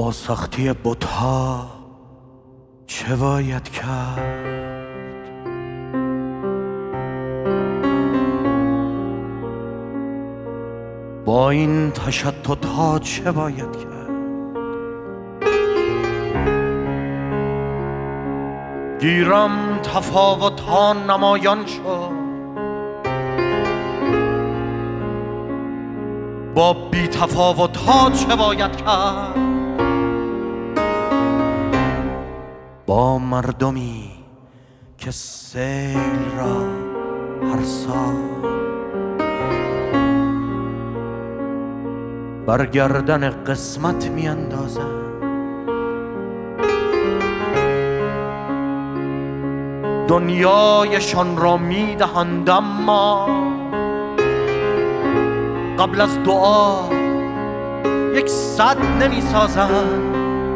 با سختی بت‌ها چه باید کرد؟ با این تشتت‌ها چه باید کرد؟ گیرم تفاوت‌ها نمایان شد، با بی تفاوت‌ها چه باید کرد؟ با مردمی که سیل را هر سال بر گردن قسمت می اندازند، دنیایشان را می دهند اما قبل از دعا یک صد نمی سازند.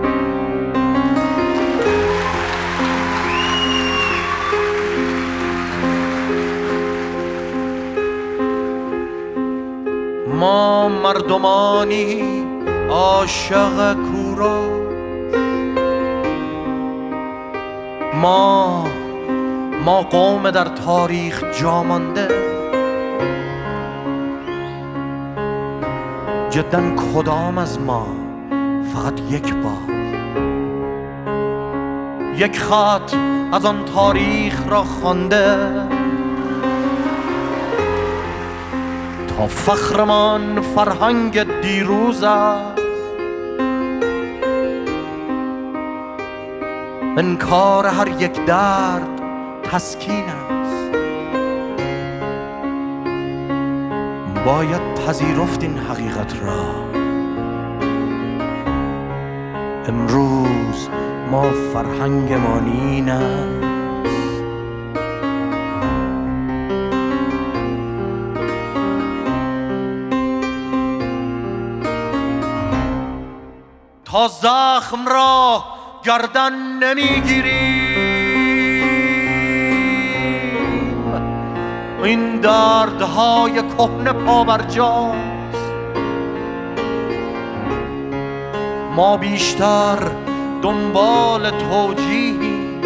ما مردمانی عاشق کوروش، ما قوم در تاریخ جا مانده. جداً کدام از ما فقط یک بار یک خط از آن تاریخ را خوانده تا فخرمان فرهنگ دیروز است؟ انکار هر یک درد تسکین است. باید پذیرفت این حقیقت را. امروز ما فرهنگمان این است. تا زخم را گردن نمیگیریم، این دردهای کهنه پابرجاست. ما بیشتر دنبال توجیهیم.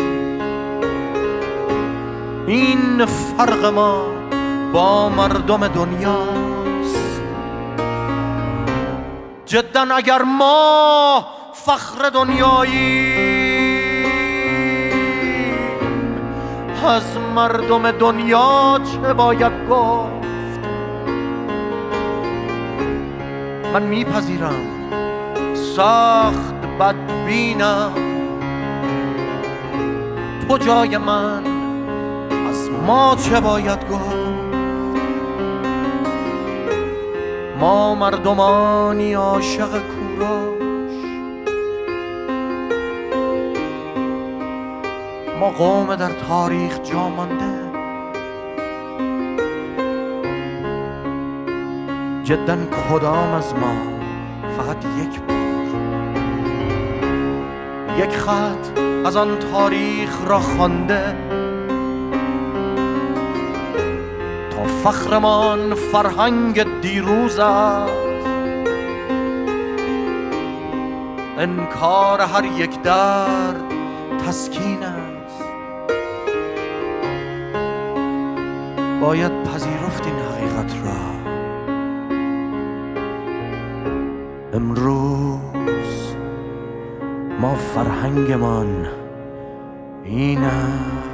این فرق ما با مردم دنیاست. جداً اگر ما فخر دنیاییم، از مردم دنیا چه باید گفت؟ من میپذیرم سخت بدبینم، تو جای من از ما چه باید گفت؟ ما مردمانی عاشق کوروش، ما قوم در تاریخ جا مانده. جداً کدام از ما فقط یک بار یک خط از آن تاریخ را خوانده تا فخرمان فرهنگ دیروز است؟ انکار هر یک درد تسکین است. باید پذیرفت این حقیقت را. امروز ما فرهنگمان این است.